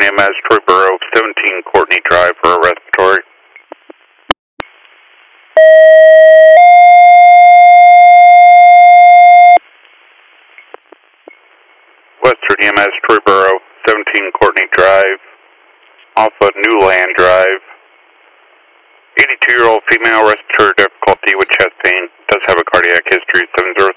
EMS, Troyboro, 17 Courtney Drive for a respiratory. Western EMS, Troyboro, 17 Courtney Drive, off of Newland Drive. 82-year-old female, respiratory difficulty with chest pain, does have a cardiac history, 703.